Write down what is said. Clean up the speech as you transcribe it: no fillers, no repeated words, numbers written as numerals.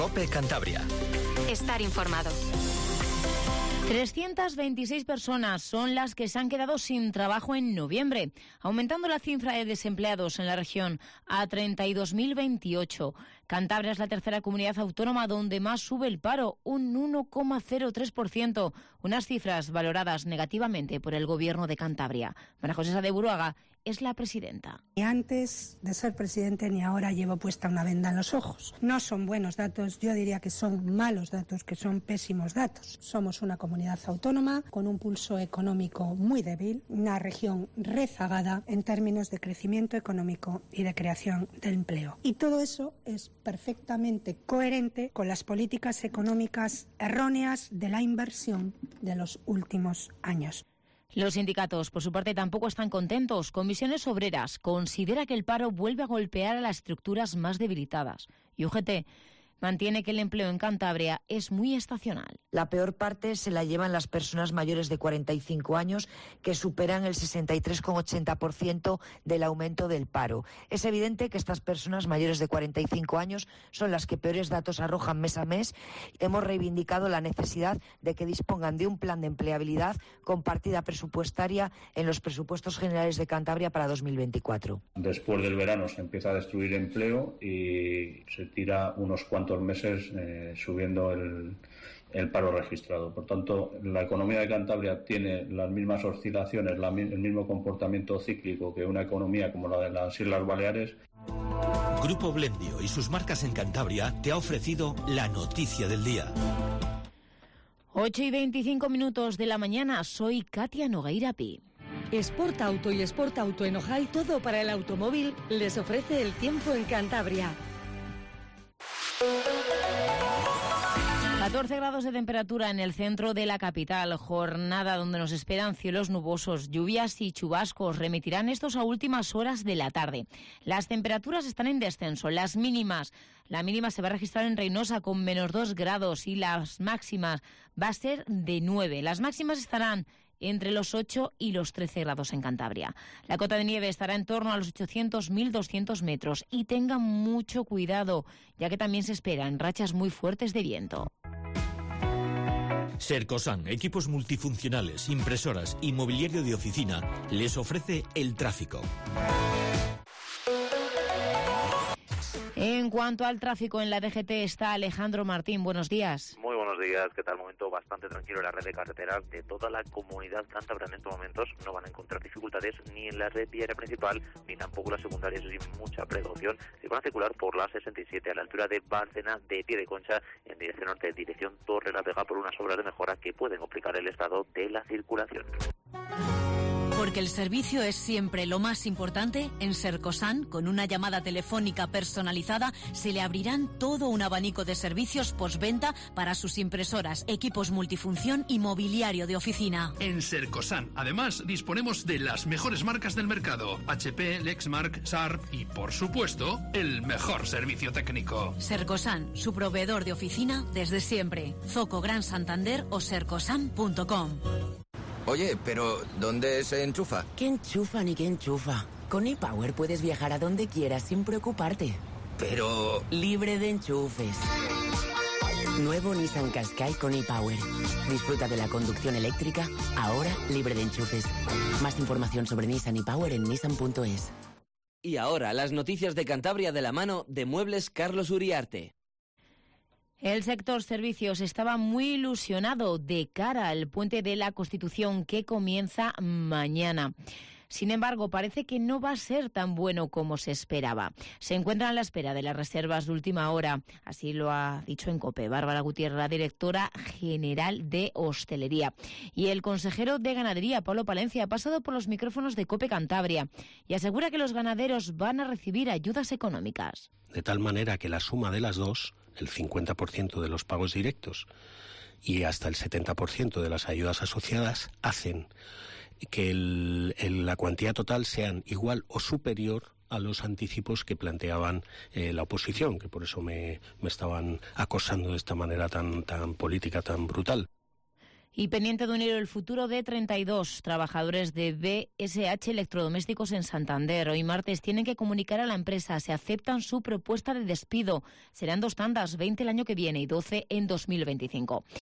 COPE Cantabria. Estar informado. 326 personas son las que se han quedado sin trabajo en noviembre, aumentando la cifra de desempleados en la región a 32.028. Cantabria es la tercera comunidad autónoma donde más sube el paro, un 1,03%, unas cifras valoradas negativamente por el Gobierno de Cantabria. María José Sá de Buruaga es la presidenta. Ni antes de ser presidente ni ahora llevo puesta una venda en los ojos. No son buenos datos, yo diría que son malos datos, que son pésimos datos. Somos una comunidad autónoma con un pulso económico muy débil, una región rezagada en términos de crecimiento económico y de creación de empleo. Y todo eso es perfectamente coherente con las políticas económicas erróneas de la inversión de los últimos años. Los sindicatos, por su parte, tampoco están contentos. Comisiones Obreras considera que el paro vuelve a golpear a las estructuras más debilitadas. Y UGT mantiene que el empleo en Cantabria es muy estacional. La peor parte se la llevan las personas mayores de 45 años, que superan el 63,80% del aumento del paro. Es evidente que estas personas mayores de 45 años son las que peores datos arrojan mes a mes. Hemos reivindicado la necesidad de que dispongan de un plan de empleabilidad con partida presupuestaria en los presupuestos generales de Cantabria para 2024. Después del verano se empieza a destruir empleo y se tira unos cuantos meses subiendo el paro registrado. Por tanto, la economía de Cantabria tiene las mismas oscilaciones, el mismo comportamiento cíclico que una economía como la de las Islas Baleares. Grupo Blendio y sus marcas en Cantabria te ha ofrecido la noticia del día. 8:25 de la mañana, soy Katia Nogueira Pi. Sport Auto y Sport Auto en Ojai, todo para el automóvil, les ofrece el tiempo en Cantabria. 14 grados de temperatura en el centro de la capital, jornada donde nos esperan cielos nubosos, lluvias y chubascos, remitirán estos a últimas horas de la tarde. Las temperaturas están en descenso, la mínima se va a registrar en Reynosa con -2 grados y las máximas va a ser de 9. Las máximas estarán entre los 8 y los 13 grados en Cantabria. La cota de nieve estará en torno a los 800-1.200 metros y tengan mucho cuidado, ya que también se esperan rachas muy fuertes de viento. Sercosan, equipos multifuncionales, impresoras y mobiliario de oficina, les ofrece el tráfico. En cuanto al tráfico en la DGT está Alejandro Martín. Buenos días. Muy buenos días. ¿Qué tal? Momento bastante tranquilo en la red de carreteras de toda la comunidad cántabra. En estos momentos no van a encontrar dificultades ni en la red viaria principal ni tampoco las secundarias, sin mucha precaución. Se van a circular por la 67 a la altura de Bárcena de Piedeconcha en dirección norte, dirección Torre la Vega, por unas obras de mejora que pueden complicar el estado de la circulación. Porque el servicio es siempre lo más importante, en Sercosan, con una llamada telefónica personalizada, se le abrirán todo un abanico de servicios postventa para sus impresoras, equipos multifunción y mobiliario de oficina. En Sercosan, además, disponemos de las mejores marcas del mercado: HP, Lexmark, Sharp y, por supuesto, el mejor servicio técnico. Sercosan, su proveedor de oficina desde siempre. Zoco Gran Santander o sercosan.com. Oye, pero ¿dónde se enchufa? ¿Qué enchufa ni qué enchufa? Con ePower puedes viajar a donde quieras sin preocuparte. Pero... libre de enchufes. Nuevo Nissan Qashqai con ePower. Disfruta de la conducción eléctrica, ahora libre de enchufes. Más información sobre Nissan ePower en nissan.es. Y ahora las noticias de Cantabria de la mano de Muebles Carlos Uriarte. El sector servicios estaba muy ilusionado de cara al Puente de la Constitución que comienza mañana. Sin embargo, parece que no va a ser tan bueno como se esperaba. Se encuentran a la espera de las reservas de última hora. Así lo ha dicho en COPE Bárbara Gutiérrez, la directora general de Hostelería. Y el consejero de Ganadería, Pablo Palencia, ha pasado por los micrófonos de COPE Cantabria y asegura que los ganaderos van a recibir ayudas económicas. De tal manera que la suma de las dos, el 50% de los pagos directos y hasta el 70% de las ayudas asociadas, hacen que la cuantía total sean igual o superior a los anticipos que planteaban la oposición, que por eso me estaban acosando de esta manera tan política, tan brutal. Y pendiente de unir el futuro de 32 trabajadores de BSH Electrodomésticos en Santander. Hoy martes tienen que comunicar a la empresa si aceptan su propuesta de despido. Serán 2 tandas, 20 el año que viene y 12 en 2025.